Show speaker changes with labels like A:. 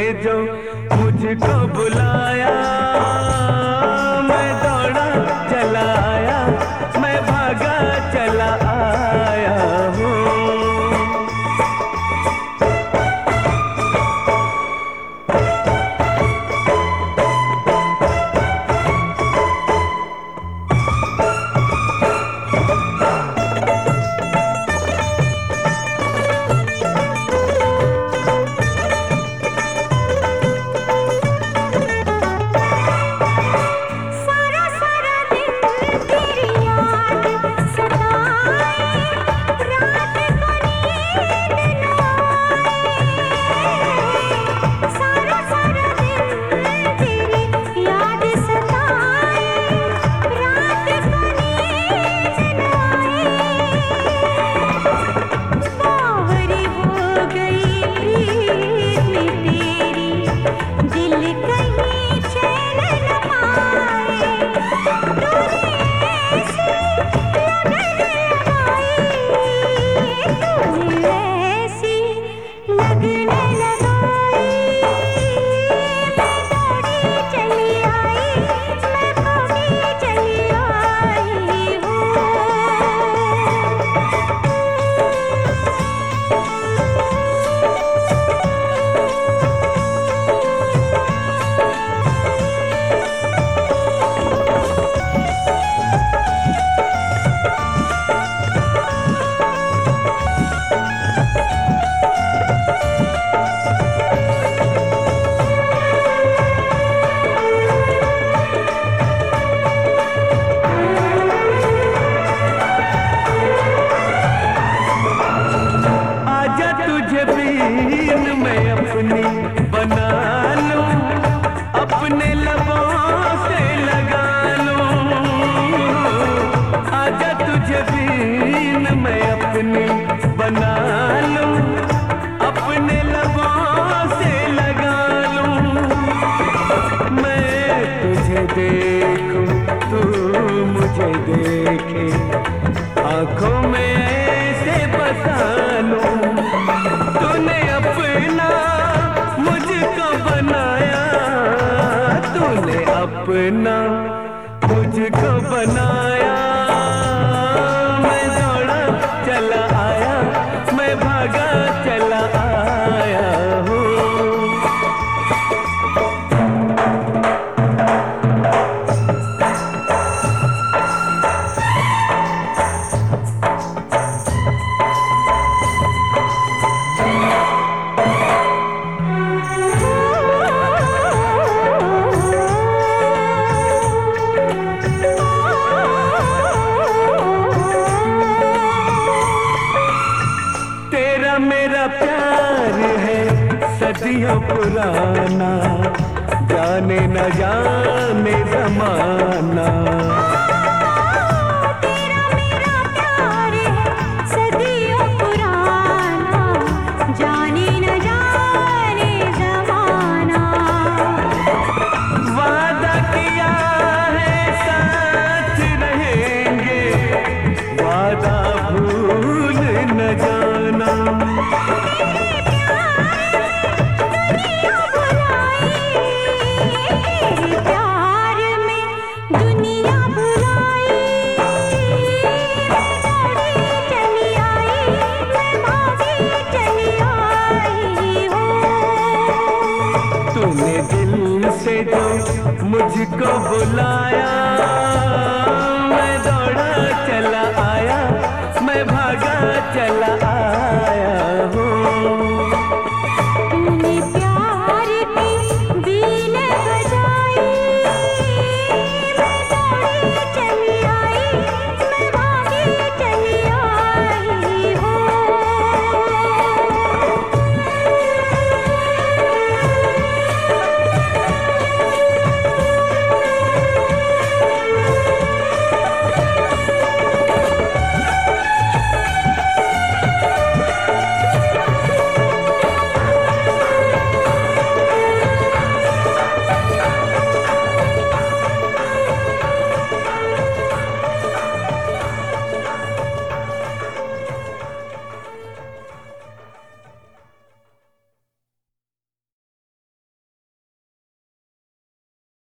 A: जो मुझको बुलाया, मैं दौड़ा चला आया, मैं भागा चला आया हूँ। अपने लबों से लगा लूं, आजा तुझे बीन मैं अपनी बना लूं, अपने लबों से लगा लूं। मैं तुझे देखूं तू मुझे देखे, आंखों में ऐसे बसा लूं। तूने अपना मुझको बनाया, तूने अपना मुझको बनाया। मैं दौड़ा चला आया, मैं भागा चला आया हूँ। मेरा प्यार है सदियों पुराना, जाने न जाने ज़माना।
B: तेरा मेरा प्यार है सदियों पुराना, जाने न जाने ज़माना।
A: वादा किया है साथ रहेंगे, वादा भूल न जाना। तूने दिल से जो मुझको बुलाया,